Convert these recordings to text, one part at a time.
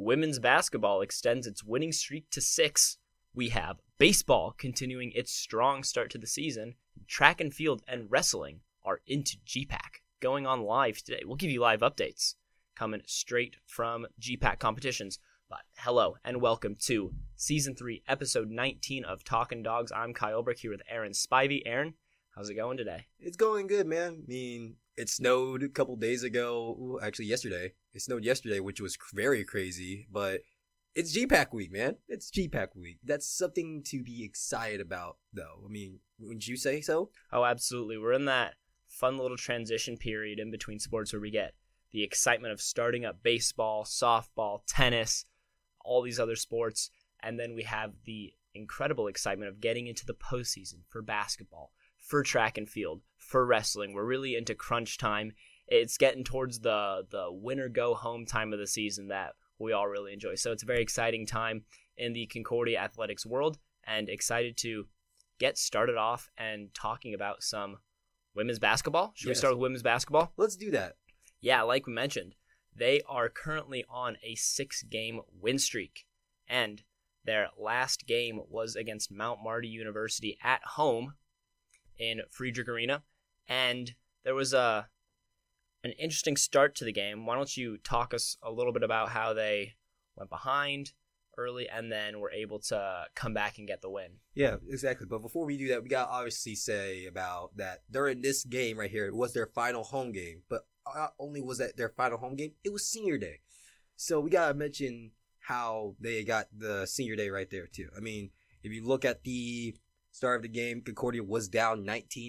Women's basketball extends its winning streak to 6. We have baseball continuing its strong start to the season. Track and field and wrestling are into GPAC, going on live today. We'll give you live updates coming straight from GPAC competitions. But hello and welcome to Season 3, Episode 19 of Talkin' Dogs. I'm Kyle Brick here with Aaron Spivey. Aaron, how's it going today? It's going good, man. I mean, it snowed a couple days ago. Actually, yesterday. It snowed yesterday, which was very crazy. But it's GPAC week, man. It's GPAC week. That's something to be excited about, though. I mean, wouldn't you say so? Oh, absolutely. We're in that fun little transition period in between sports where we get the excitement of starting up baseball, softball, tennis, all these other sports, and then we have the incredible excitement of getting into the postseason for basketball, for track and field, for wrestling. We're really into crunch time. It's getting towards the winner go home time of the season that we all really enjoy. So it's a very exciting time in the Concordia athletics world, and excited to get started off and talking about some women's basketball. Should we start with women's basketball? Let's do that. Yeah, like we mentioned, they are currently on a 6-game win streak, and their last game was against Mount Marty University at home in Friedrich Arena, and there was an interesting start to the game. Why don't you talk us a little bit about how they went behind early and then were able to come back and get the win? Yeah, exactly. But before we do that, we got to obviously say about that during this game right here, it was their final home game, but not only was that their final home game, it was senior day. So we got to mention how they got the senior day right there too. I mean, if you look at the start of the game, Concordia was down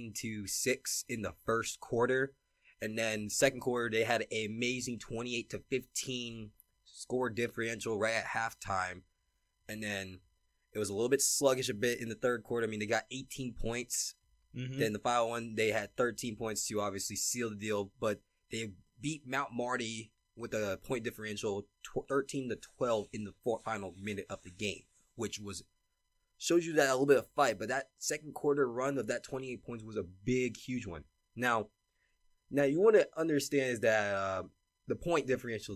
19-6 in the first quarter. And then second quarter, they had an amazing 28-15 score differential right at halftime. And then it was a little bit sluggish a bit in the third quarter. I mean, they got 18 points. Mm-hmm. Then the final one, they had 13 points to obviously seal the deal. But they beat Mount Marty with a point differential 13-12 in the final minute of the game, which shows you that a little bit of fight. But that second quarter run of that 28 points was a big, huge one. Now you want to understand is that the point differential,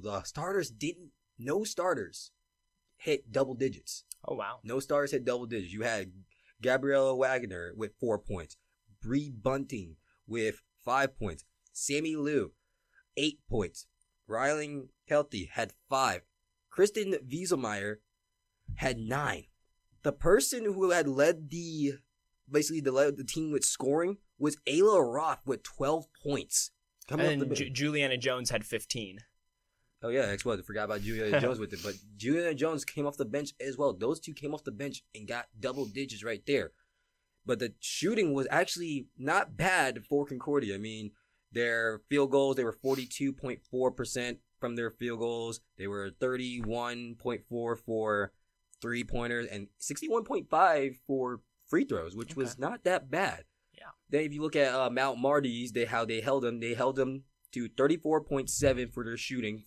no starters hit double digits. Oh, wow. No starters hit double digits. You had Gabriella Wagner with 4 points. Bree Bunting with 5 points. Sammy Liu, 8 points. Ryling Kelty had 5. Kristen Wieselmeyer had 9. The person who had led the team with scoring was Ayla Roth with 12 points. And Juliana Jones had 15. Oh, yeah, I forgot about Juliana Jones with it. But Juliana Jones came off the bench as well. Those two came off the bench and got double digits right there. But the shooting was actually not bad for Concordia. I mean, their field goals, they were 42.4% from their field goals. They were 31.4 for three-pointers and 61.5 for free throws, which was not that bad. Yeah. Then if you look at Mount Marty's, how they held them to 34.7 for their shooting,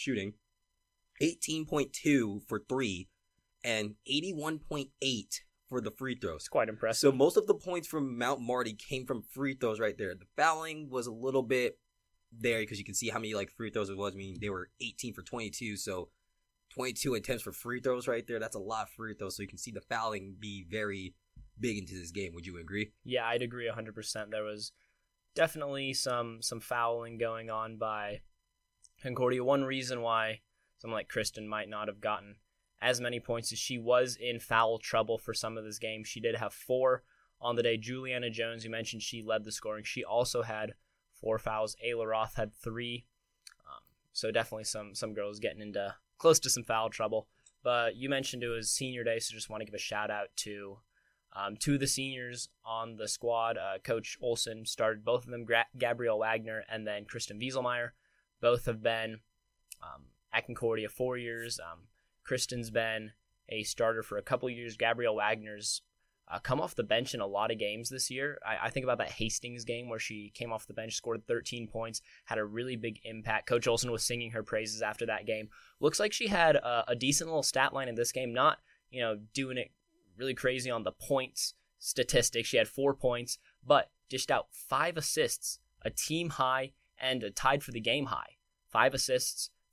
18.2 for three, and 81.8 for the free throws. It's quite impressive. So most of the points from Mount Marty came from free throws right there. The fouling was a little bit there because you can see how many free throws it was. I mean, they were 18 for 22, so 22 attempts for free throws right there. That's a lot of free throws, so you can see the fouling be very big into this game. Would you agree? Yeah, I'd agree 100%. There was definitely some fouling going on by Concordia. One reason why someone like Kristen might not have gotten as many points is she was in foul trouble for some of this game. She did have 4 on the day. Juliana Jones, you mentioned, she led the scoring. She also had 4 fouls. Ayla Roth had 3. So definitely some girls getting into close to some foul trouble. But you mentioned it was senior day, so just want to give a shout out to the seniors on the squad. Coach Olson started both of them, Gabrielle Wagner and then Kristen Wieselmeyer. Both have been at Concordia 4 years. Kristen's been a starter for a couple years. Gabrielle Wagner's come off the bench in a lot of games this year. I think about that Hastings game where she came off the bench, scored 13 points, had a really big impact. Coach Olson was singing her praises after that game. Looks like she had a decent little stat line in this game, not doing it really crazy on the points statistics. She had 4 points, but dished out 5 assists, a team high, and tied for the game high. 5 assists,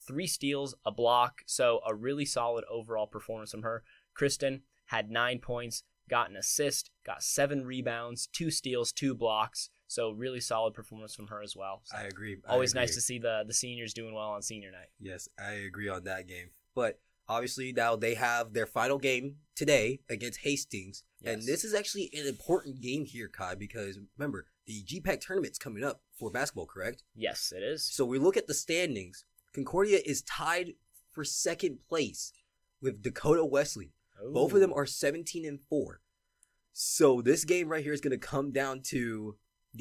3 steals, a block, so a really solid overall performance from her. Kristen had 9 points, got an assist, got 7 rebounds, 2 steals, 2 blocks, so really solid performance from her as well. So I agree. Always nice to see the seniors doing well on senior night. Yes, I agree on that game. But obviously now they have their final game today against Hastings. Yes. And this is actually an important game here, Kai, because remember, the GPAC tournament's coming up for basketball, correct? Yes, it is. So we look at the standings. Concordia is tied for second place with Dakota Wesleyan. Ooh. Both of them are 17-4. So this game right here is going to come down to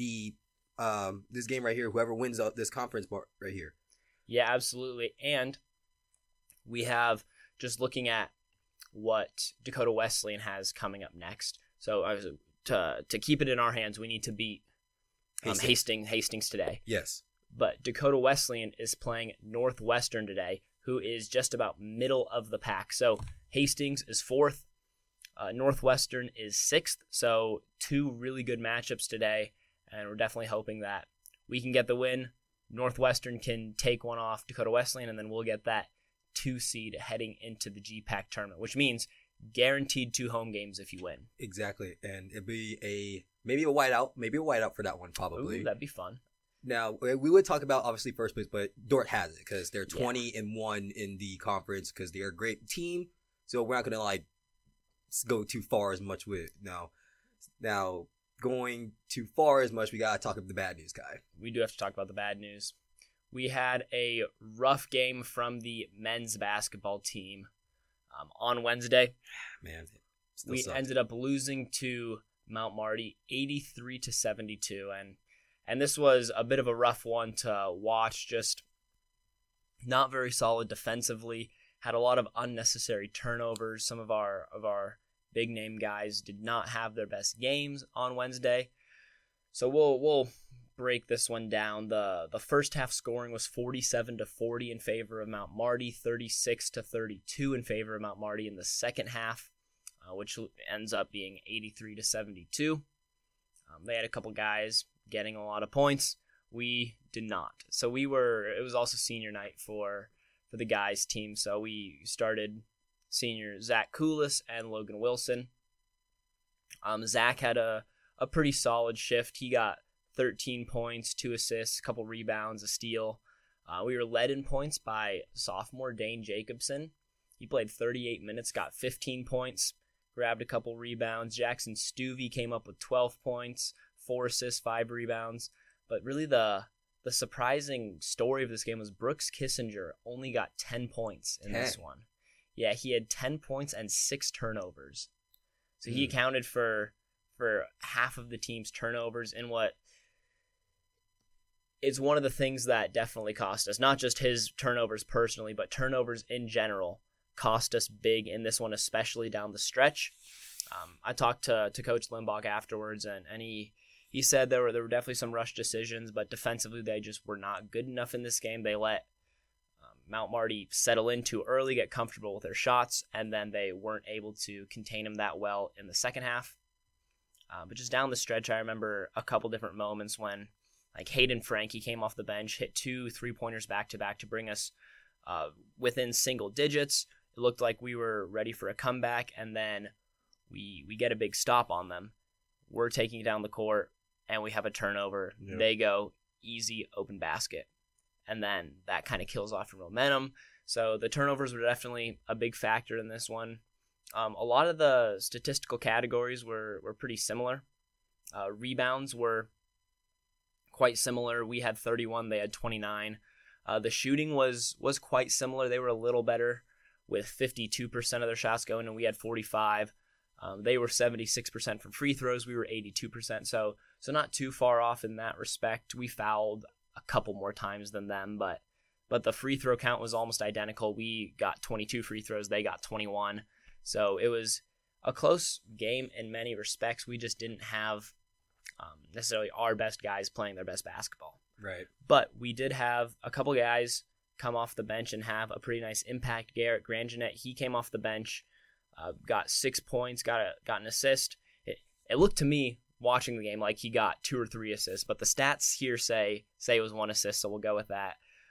this game right here, whoever wins this conference right here. Yeah, absolutely. And we have, just looking at what Dakota Wesleyan has coming up next. So to keep it in our hands, we need to beat Hastings today. Yes. But Dakota Wesleyan is playing Northwestern today, who is just about middle of the pack. So Hastings is 4th. Northwestern is 6th. So 2 really good matchups today. And we're definitely hoping that we can get the win. Northwestern can take one off Dakota Wesleyan, and then we'll get that 2 seed heading into the GPAC tournament, which means guaranteed 2 home games if you win. Exactly. And it'd be maybe a whiteout for that one, probably. Ooh, that'd be fun. Now, we would talk about, obviously, first place, but Dordt has it because they're 20-1 in the conference because they're a great team. So we're not going to, go too far as much with it. Now, going too far as much, we got to talk about the bad news, Kai. We do have to talk about the bad news. We had a rough game from the men's basketball team on Wednesday. Man, we ended up losing to Mount Marty 83-72, and this was a bit of a rough one to watch. Just not very solid defensively. Had a lot of unnecessary turnovers. Some of our big name guys did not have their best games on Wednesday. So we'll break this one down. The first half scoring was 47-40 in favor of Mount Marty, 36-32 in favor of Mount Marty in the second half, which ends up being 83-72. They had a couple guys getting a lot of points. We did not. So it was also senior night for the guys team. So we started senior Zach Koulis and Logan Wilson. Zach had a pretty solid shift. He got 13 points, 2 assists, a couple rebounds, a steal. We were led in points by sophomore Dane Jacobson. He played 38 minutes, got 15 points, grabbed a couple rebounds. Jackson Stuvey came up with 12 points, 4 assists, 5 rebounds. But really the surprising story of this game was Brooks Kissinger only got 10 points in this one. Yeah, he had 10 points and 6 turnovers. So he accounted for half of the team's turnovers in what is one of the things that definitely cost us. Not just his turnovers personally, but turnovers in general cost us big in this one, especially down the stretch. I talked to Coach Limbach afterwards, and he said there were definitely some rush decisions, but defensively they just were not good enough in this game. They let Mount Marty settle in too early, get comfortable with their shots, and then they weren't able to contain them that well in the second half. But just down the stretch, I remember a couple different moments when Hayden Frankie came off the bench, hit 2 3-pointers back-to-back to bring us within single digits. It looked like we were ready for a comeback, and then we get a big stop on them. We're taking it down the court, and we have a turnover. Yep. They go easy, open basket. And then that kind of kills off your momentum. So the turnovers were definitely a big factor in this one. A lot of the statistical categories were pretty similar. Rebounds were quite similar. We had 31, they had 29. The shooting was quite similar. They were a little better with 52% of their shots going, and we had 45. They were 76% from free throws. We were 82%. So not too far off in that respect. We fouled a couple more times than them, but the free throw count was almost identical. We got 22 free throws. They got 21. So it was a close game in many respects. We just didn't have necessarily our best guys playing their best basketball. Right. But we did have a couple guys come off the bench and have a pretty nice impact. Garrett Grangenet, he came off the bench, got 6 points, got an assist. It looked to me, watching the game, like he got 2 or 3 assists, but the stats here say it was 1 assist, so we'll go with that.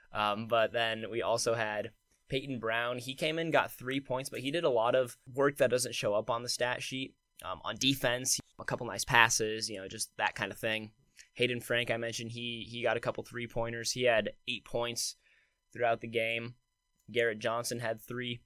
But then we also had Peyton Brown. He came in, got 3 points, but he did a lot of work that doesn't show up on the stat sheet. On defense, a couple nice passes, just that kind of thing. Hayden Frank, I mentioned, he got a couple 3-pointers. He had 8 points throughout the game. Garrett Johnson had 3.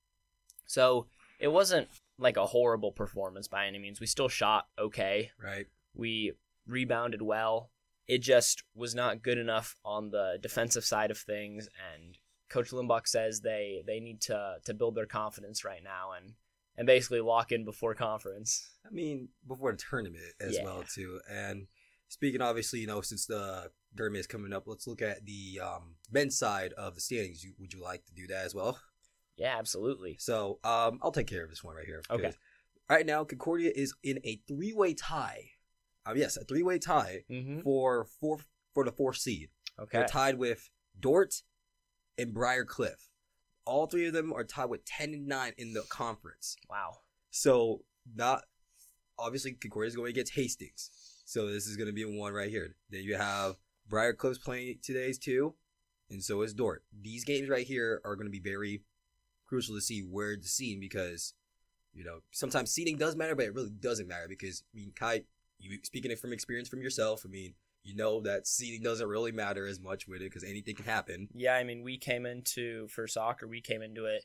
So it wasn't like a horrible performance by any means. We still shot okay. Right. We rebounded well. It just was not good enough on the defensive side of things, and Coach Limbach says they need to build their confidence right now and basically lock in before conference. I mean, before the tournament as well, too. And speaking, obviously, since the tournament is coming up, let's look at the men's side of the standings. Would you like to do that as well? Yeah, absolutely. So I'll take care of this one right here. Okay. Right now, Concordia is in a 3-way tie. Yes, a 3-way tie for the 4th seed. Okay. They're tied with Dordt and Briar Cliff. All 3 of them are tied with 10-9 in the conference. Wow. So obviously Concordia is going against Hastings. So this is going to be one right here. Then you have Briar Cliff's playing today's too, and so is Dordt. These games right here are going to be very crucial to see where the seeding, because sometimes seeding does matter, but it really doesn't matter because Kai, you speaking it from experience from yourself, that seeding doesn't really matter as much with it because anything can happen. Yeah, we came into it.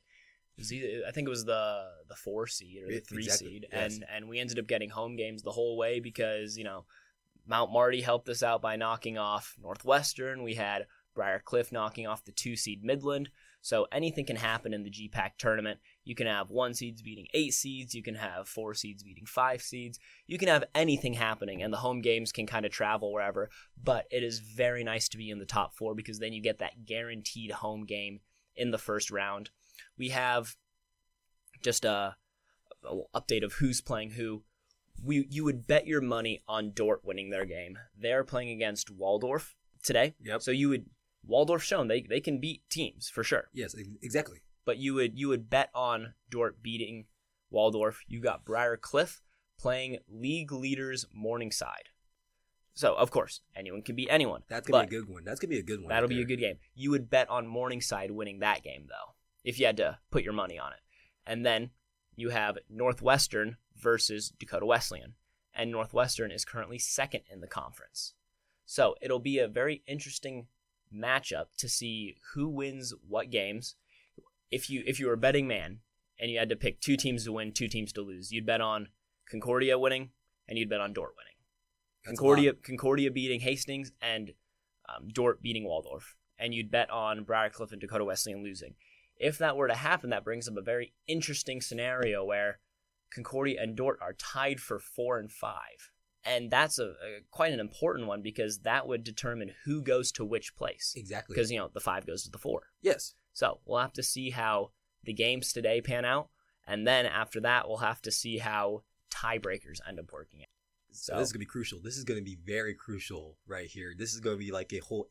I think it was the 4 seed or the 3 seed, yes. and we ended up getting home games the whole way because Mount Marty helped us out by knocking off Northwestern. We had Briar Cliff knocking off the 2 seed Midland. So anything can happen in the GPAC tournament. You can have 1 seeds beating 8 seeds. You can have 4 seeds beating 5 seeds. You can have anything happening, and the home games can kind of travel wherever. But it is very nice to be in the top 4 because then you get that guaranteed home game in the first round. We have just a update of who's playing who. You would bet your money on Dordt winning their game. They're playing against Waldorf today. Yep. So Waldorf shown they can beat teams for sure. Yes, exactly. But you would bet on Dordt beating Waldorf. You got Briar Cliff playing league leaders Morningside. So of course anyone can beat anyone. That's gonna be a good one. That'll be a good game. You would bet on Morningside winning that game though, if you had to put your money on it. And then you have Northwestern versus Dakota Wesleyan, and Northwestern is currently 2nd in the conference. So it'll be a very interesting matchup to see who wins what games. If you were a betting man and you had to pick 2 teams to win, 2 teams to lose, you'd bet on Concordia winning and you'd bet on Dordt winning. Concordia beating Hastings and Dordt beating Waldorf, and you'd bet on Briar Cliff and Dakota Wesleyan losing. If that were to happen, that brings up a very interesting scenario where Concordia and Dordt are tied for 4 and 5. And that's quite an important one because that would determine who goes to which place. Exactly. Because, the 5 goes to the 4. Yes. So we'll have to see how the games today pan out. And then after that, we'll have to see how tiebreakers end up working out. So this is going to be crucial. This is going to be very crucial right here. This is going to be like a whole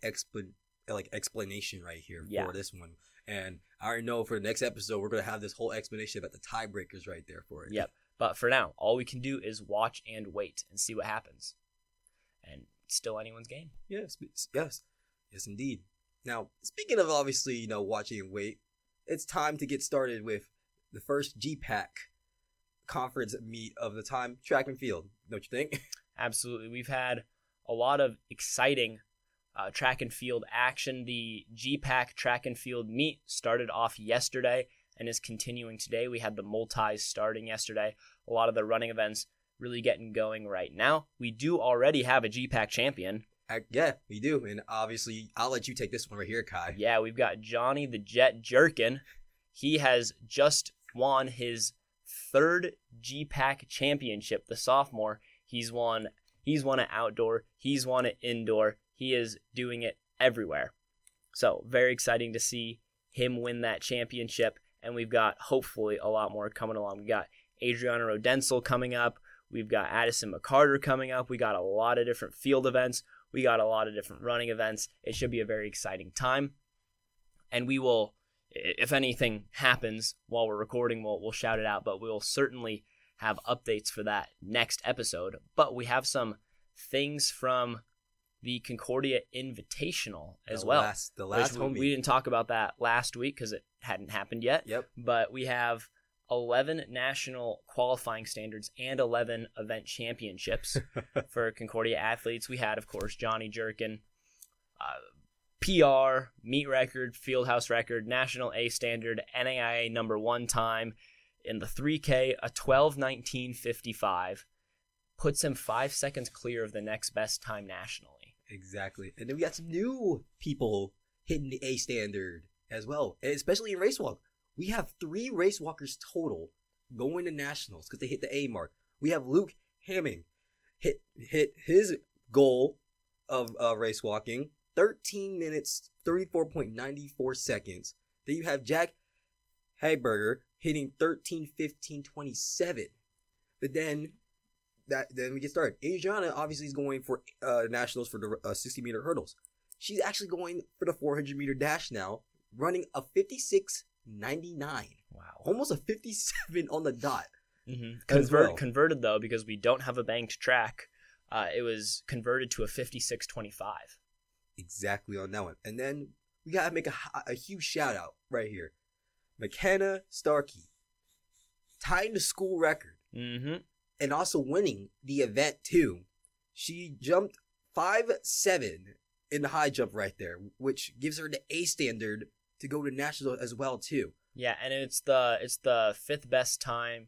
explanation right here for this one. And I already know for the next episode, we're going to have this whole explanation about the tiebreakers right there for it. Yep. But for now, all we can do is watch and wait and see what happens. And it's still anyone's game. Yes, indeed. Now, speaking of obviously, watching and wait, it's time to get started with the first GPAC conference meet of the time, track and field. Don't you think? Absolutely. We've had a lot of exciting track and field action. The GPAC track and field meet started off yesterday and is continuing today. We had the multis starting yesterday. A lot of the running events really getting going right now. We do already have a GPAC champion. Yeah, we do. And obviously, I'll let you take this one right here, Kai. Yeah, we've got Johnny the Jet Jerkin. He has just won his 3rd GPAC championship, the sophomore. He's won it outdoor. He's won it indoor. He is doing it everywhere. So very exciting to see him win that championship. And we've got hopefully a lot more coming along. We got Adriana Rodensel coming up. We've got Addison McCarter coming up. We got a lot of different field events. We got a lot of different running events. It should be a very exciting time. And we will, if anything happens while we're recording, we'll shout it out. But we'll certainly have updates for that next episode. But we have some things from the Concordia Invitational as the well. The last home we didn't talk about that last week because it hadn't happened yet. Yep. But we have 11 national qualifying standards and 11 event championships for Concordia athletes. We had, of course, Johnny Jerkin, PR, meet record, fieldhouse record, national A standard, NAIA number 1 time in the 3K, a 12:19.55, puts him 5 seconds clear of the next best time nationally. Exactly. And then we got some new people hitting the A standard as well, and especially in race walk. We have 3 race walkers total going to nationals because they hit the A mark. We have Luke Hamming hit his goal of race walking, 13 minutes, 34.94 seconds. Then you have Jack Hagberger hitting 13:15.27. But then we get started. Adriana obviously is going for nationals for the 60-meter hurdles. She's actually going for the 400-meter dash now, running a 56.99. Wow. Almost a 57 on the dot. Mm-hmm. Converted, though, because we don't have a banked track, it was converted to a 56.25. Exactly on that one. And then we got to make a huge shout out right here. McKenna Starkey tying the school record. Mm-hmm. And also winning the event too. She jumped 5.7 in the high jump right there, which gives her the A standard to go to national as well too. Yeah, and it's the fifth best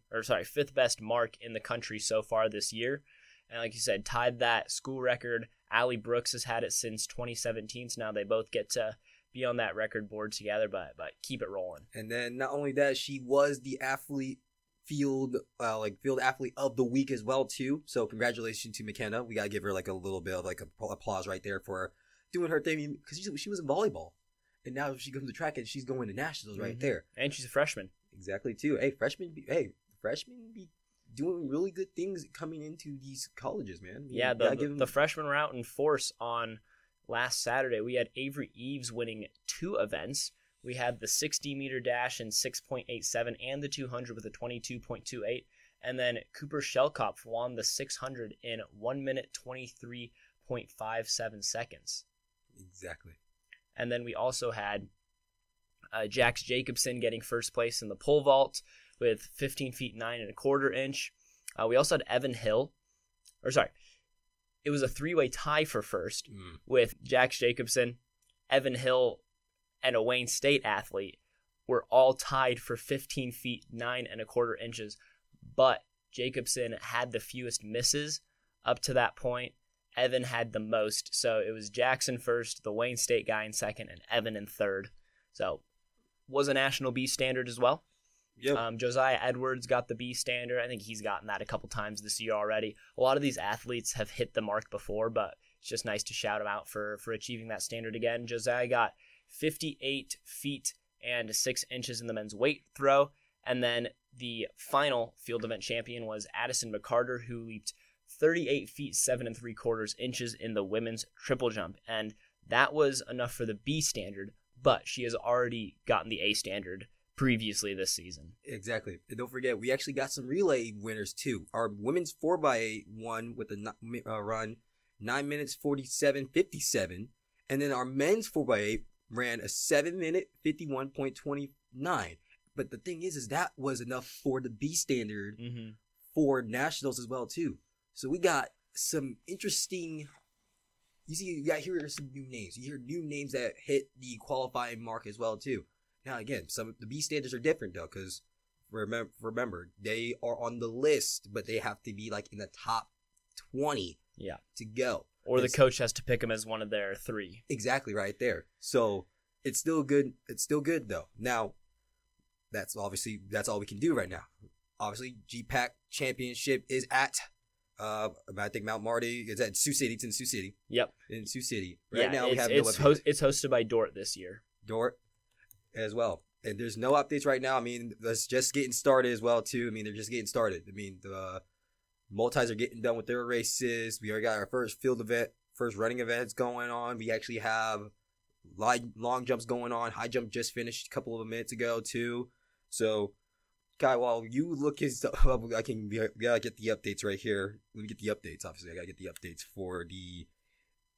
mark in the country so far this year. And like you said, tied that school record. Allie Brooks has had it since 2017, so now they both get to be on that record board together, but keep it rolling. And then not only that, she was the field athlete of the week as well too. So congratulations to McKenna. We gotta give her like a little bit of like applause right there for doing her thing, because she was in volleyball, and now she comes to track and she's going to nationals right there. And she's a freshman. Exactly too. Freshmen be doing really good things coming into these colleges, man. Yeah, the freshmen were out in force on last Saturday. We had Avery Eves winning 2 events. We had the 60-meter dash in 6.87 and the 200 with a 22.28. And then Cooper Shellkopf won the 600 in 1 minute 23.57 seconds. Exactly. And then we also had Jax Jacobson getting first place in the pole vault with 15 feet 9 1/4 inch. We also had Evan Hill. It was a 3-way tie for first with Jax Jacobson, Evan Hill, and a Wayne State athlete were all tied for 15 feet 9 1/4 inches, but Jacobson had the fewest misses up to that point. Evan had the most, so it was Jackson first, the Wayne State guy in second, and Evan in third. So was a national B standard as well. Yep. Josiah Edwards got the B standard. I think he's gotten that a couple times this year already. A lot of these athletes have hit the mark before, but it's just nice to shout him out for achieving that standard again. Josiah got 58 feet and 6 inches in the men's weight throw. And then the final field event champion was Addison McCarter, who leaped 38 feet 7 3/4 inches in the women's triple jump. And that was enough for the B standard, but she has already gotten the A standard previously this season. Exactly. And don't forget, we actually got some relay winners too. Our women's 4x8 won with a run 9 minutes 47.57. And then our men's 4x8 ran a 7 minute 51.29. But the thing is that was enough for the B standard for nationals as well too. So we got some interesting. You got here some new names. You hear new names that hit the qualifying mark as well too. Now again, some of the B standards are different though, because remember they are on the list, but they have to be like in the top 20 to go. Or the coach has to pick them as one of their 3. Exactly right there. So it's still good. It's still good though. Now that's all we can do right now. Obviously, GPAC championship is at I think Mount Marty. It's at Sioux City. It's in Sioux City. Yep. In Sioux City. Right now we have it's hosted by Dordt this year. Dordt as well. And there's no updates right now. I mean, that's just getting started as well too. I mean, they're just getting started. I mean, the multis are getting done with their races. We already got our first field event, first running events going on. We actually have long jumps going on. High jump just finished a couple of minutes ago too. So, Kai, while you look his stuff up, we gotta get the updates right here. Let me get the updates. Obviously, I gotta get the updates for the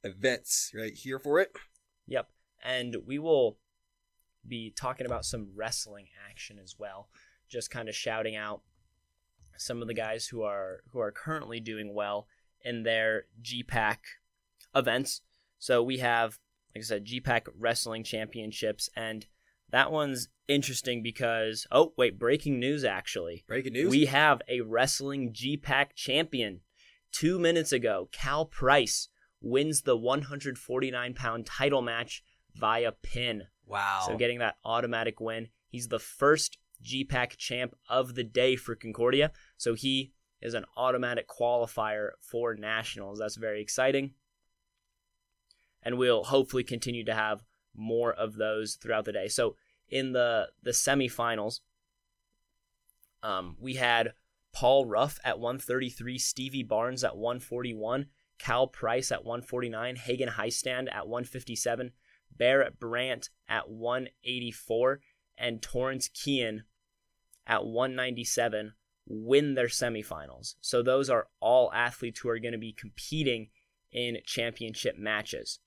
events right here for it. Yep. And we will be talking about some wrestling action as well. Just kind of shouting out some of the guys who are currently doing well in their GPAC events. So we have, like I said, GPAC Wrestling Championships, and that one's interesting because, breaking news actually. Breaking news? We have a wrestling GPAC champion. 2 minutes ago, Cal Price wins the 149-pound title match via pin. Wow. So getting that automatic win. He's the first GPAC champ of the day for Concordia. So he is an automatic qualifier for nationals. That's very exciting. And we'll hopefully continue to have more of those throughout the day. So in the semifinals, we had Paul Ruff at 133, Stevie Barnes at 141, Cal Price at 149, Hagen Heistand at 157, Barrett Brandt at 184, and Torrance Kean at 197 win their semifinals. So those are all athletes who are going to be competing in championship matches.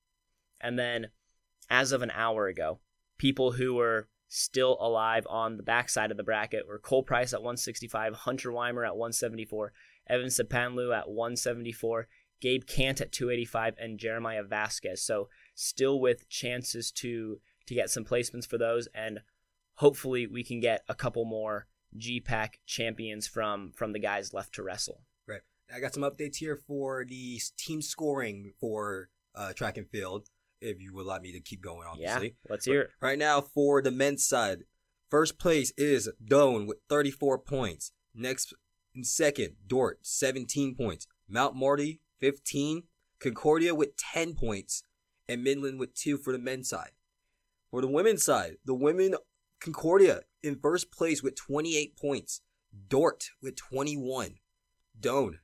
And then, as of an hour ago, people who were still alive on the backside of the bracket were Cole Price at 165, Hunter Weimer at 174, Evan Sapanlu at 174, Gabe Kant at 285, and Jeremiah Vasquez. So still with chances to get some placements for those, and hopefully we can get a couple more GPAC champions from the guys left to wrestle. Right. I got some updates here for the team scoring for track and field, if you would like me to keep going, obviously. Yeah, let's hear it. Right now, for the men's side, first place is Doan with 34 points. Next in second, Dort, 17 points. Mount Marty, 15. Concordia with 10 points. And Midland with 2 for the men's side. For the women's side, the women, Concordia in first place with 28 points. Dort with 21. Doan,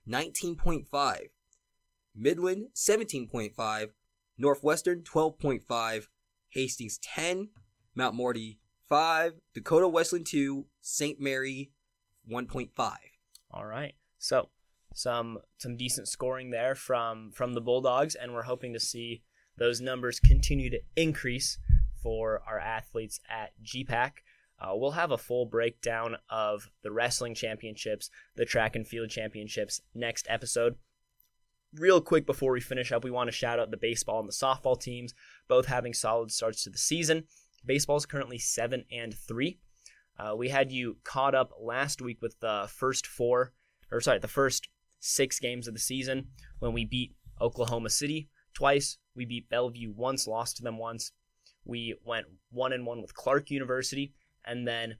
19.5. Midland, 17.5. Northwestern, 12.5. Hastings, 10. Mount Marty, 5. Dakota Wesleyan, 2. St. Mary, 1.5. All right. So some decent scoring there from the Bulldogs, and we're hoping to see those numbers continue to increase for our athletes at GPAC. We'll have a full breakdown of the wrestling championships, the track and field championships next episode. Real quick before we finish up, we want to shout out the baseball and the softball teams, both having solid starts to the season. Baseball is currently 7-3. We had you caught up last week with the first 6 games of the season when we beat Oklahoma City twice. We beat Bellevue once, lost to them once. We went 1-1 with Clark University, and then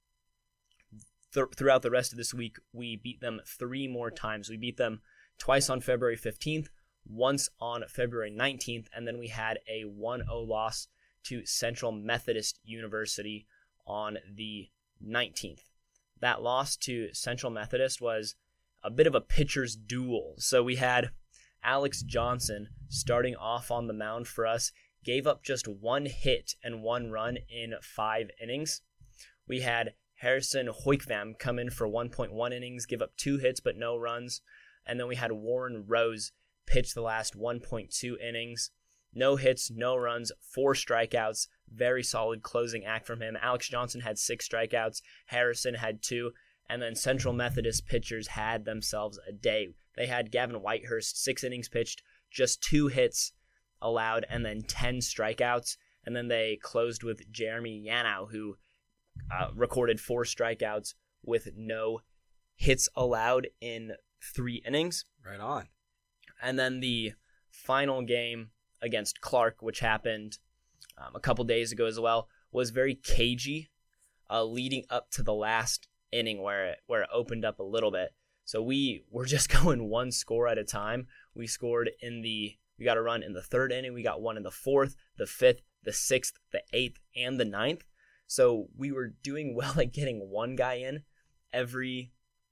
throughout the rest of this week, we beat them 3 more times. We beat them twice on February 15th, once on February 19th, and then we had a 1-0 loss to Central Methodist University on the 19th. That loss to Central Methodist was a bit of a pitcher's duel. So we had Alex Johnson starting off on the mound for us, gave up just 1 hit and 1 run in 5 innings. We had Harrison Hoikvam come in for 1.1 innings, give up 2 hits but no runs. And then we had Warren Rose pitch the last 1.2 innings. No hits, no runs, 4 strikeouts. Very solid closing act from him. Alex Johnson had 6 strikeouts. Harrison had 2. And then Central Methodist pitchers had themselves a day. They had Gavin Whitehurst, 6 innings pitched, just 2 hits allowed, and then 10 strikeouts. And then they closed with Jeremy Yanow, who recorded 4 strikeouts with no hits allowed in 3 innings. Right on. And then the final game against Clark, which happened a couple days ago as well, was very cagey, leading up to the last inning where it opened up a little bit. So we were just going 1 score at a time. We got a run in the 3rd inning. We got 1 in the 4th, the 5th, the 6th, the 8th, and the 9th. So we were doing well at getting 1 guy in every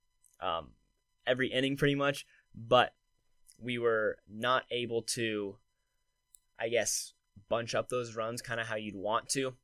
inning pretty much, but we were not able to, I guess, bunch up those runs kind of how you'd want to.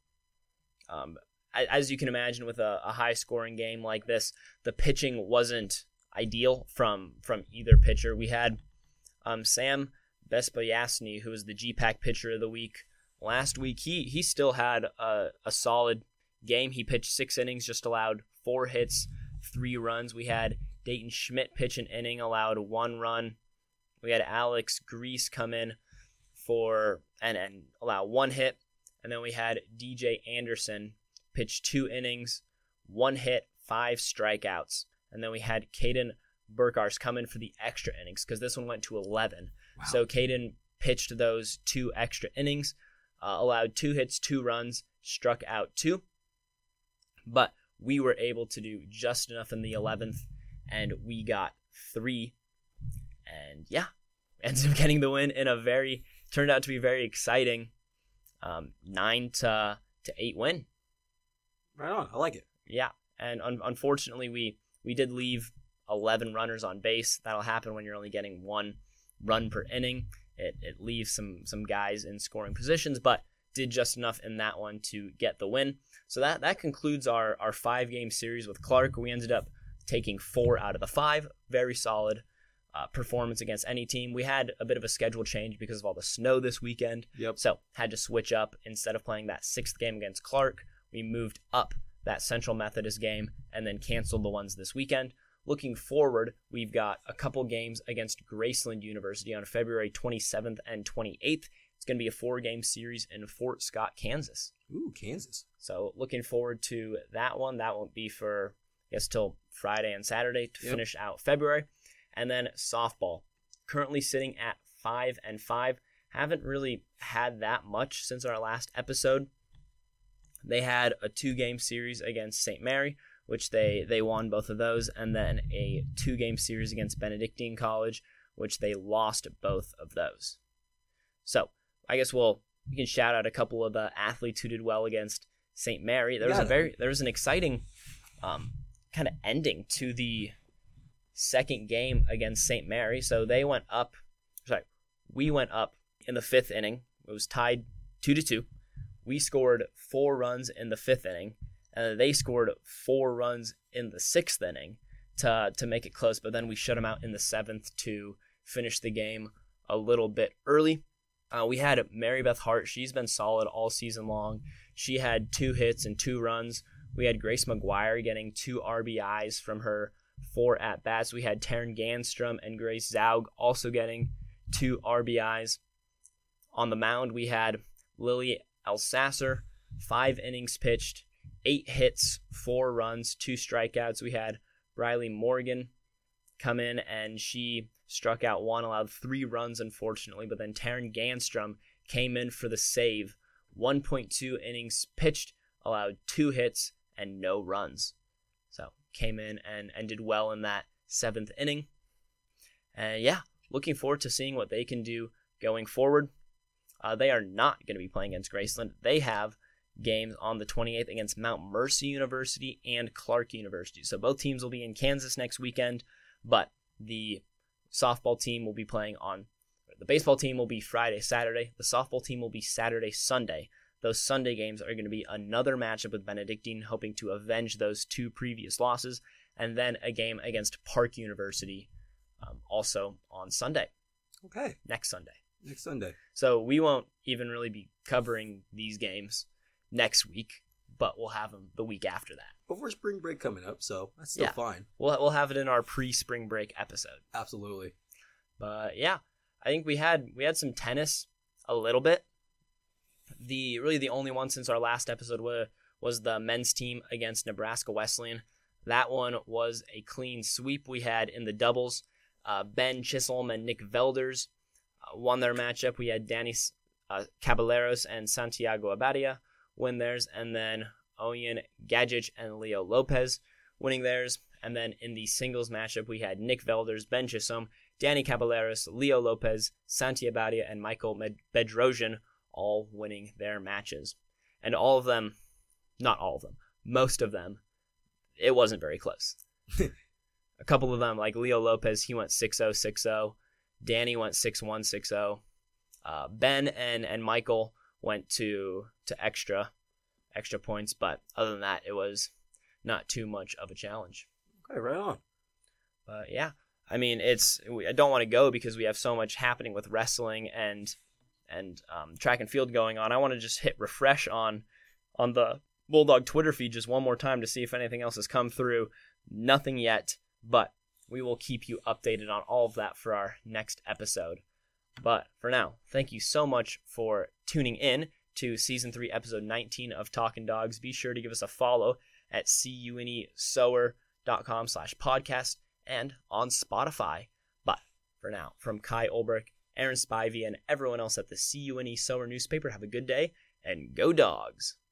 As you can imagine, with a high-scoring game like this, the pitching wasn't ideal from either pitcher. We had Sam Bespoyasny, who was the GPAC pitcher of the week last week, he still had a solid game. He pitched 6 innings, just allowed 4 hits, 3 runs. We had Dayton Schmidt pitch an inning, allowed 1 run. We had Alex Grease come in for and allow 1 hit. And then we had DJ Anderson pitch 2 innings, 1 hit, 5 strikeouts. And then we had Caden Burkars come in for the extra innings because this one went to 11. Wow. So Caden pitched those 2 extra innings, allowed 2 hits, 2 runs, struck out 2. But we were able to do just enough in the 11th, and we got 3. And yeah, ended up getting the win in turned out to be very exciting 9-8 win. Right on. I like it. Yeah, and unfortunately we did leave 11 runners on base. That'll happen when you're only getting 1 run per inning. It leaves some guys in scoring positions, but did just enough in that one to get the win. So that concludes our 5-game series with Clark. We ended up taking 4 out of the 5. Very solid performance against any team. We had a bit of a schedule change because of all the snow this weekend. Yep. So had to switch up. Instead of playing that 6th game against Clark, we moved up that Central Methodist game and then canceled the ones this weekend. Looking forward, we've got a couple games against Graceland University on February 27th and 28th. It's going to be a 4-game series in Fort Scott, Kansas. Ooh, Kansas. So looking forward to that one. That won't be for, I guess, till Friday and Saturday to finish out February. And then softball, currently sitting at 5-5. Haven't really had that much since our last episode. They had a 2-game series against St. Mary, which they won both of those, and then a 2-game series against Benedictine College, which they lost both of those. So I guess we can shout out a couple of athletes who did well against St. Mary. There was an exciting kind of ending to the 2nd game against St. Mary. So we went up in the 5th inning. It was tied 2-2. We scored 4 runs in the 5th inning, and they scored 4 runs in the 6th inning to make it close. But then we shut them out in the 7th to finish the game a little bit early. We had Mary Beth Hart. She's been solid all season long. She had 2 hits and 2 runs. We had Grace McGuire getting 2 RBIs from her 4 at-bats. We had Taryn Ganstrom and Grace Zaug also getting 2 RBIs. On the mound, we had Lily Elsasser, 5 innings pitched, 8 hits, 4 runs, 2 strikeouts. We had Briley Morgan come in, and she struck out 1, allowed 3 runs, unfortunately. But then Taryn Ganstrom came in for the save. 1.2 innings pitched, allowed 2 hits, and no runs. So came in and did well in that 7th inning. And yeah, looking forward to seeing what they can do going forward. They are not going to be playing against Graceland. They have games on the 28th against Mount Mercy University and Clark University. So both teams will be in Kansas next weekend, but the softball team will be playing the baseball team will be Friday, Saturday. The softball team will be Saturday, Sunday. Those Sunday games are going to be another matchup with Benedictine, hoping to avenge those 2 previous losses, and then a game against Park University also on Sunday. Okay. Next Sunday. So we won't even really be covering these games next week, but we'll have them the week after that. Before spring break coming up, so that's still fine. We'll have it in our pre-spring break episode. Absolutely. But yeah, I think we had some tennis a little bit. The only one since our last episode was the men's team against Nebraska Wesleyan. That one was a clean sweep. We had in the doubles, Ben Chisholm and Nick Velders won their matchup. We had Danny Caballeros and Santiago Abadia win theirs, and then Oyen Gadjic and Leo Lopez winning theirs. And then in the singles matchup, we had Nick Velders, Ben Chisholm, Danny Caballeros, Leo Lopez, Santi Abadia, and Michael Bedrosian all winning their matches. And all of them, not all of them, most of them, it wasn't very close. A couple of them, like Leo Lopez, he went 6-0, 6-0. Danny went 6-1, 6-0. Ben and Michael went to extra points, but other than that, it was not too much of a challenge. Okay, right on. But yeah, I mean, I don't want to go because we have so much happening with wrestling and track and field going on. I want to just hit refresh on the Bulldog Twitter feed just one more time to see if anything else has come through. Nothing yet, but we will keep you updated on all of that for our next episode. But for now, thank you so much for tuning in to Season 3, Episode 19 of Talkin' Dogs. Be sure to give us a follow at cunesower.com/podcast and on Spotify. But for now, from Kai Ulbrich, Aaron Spivey, and everyone else at the CUNE Sower newspaper, have a good day and go Dogs!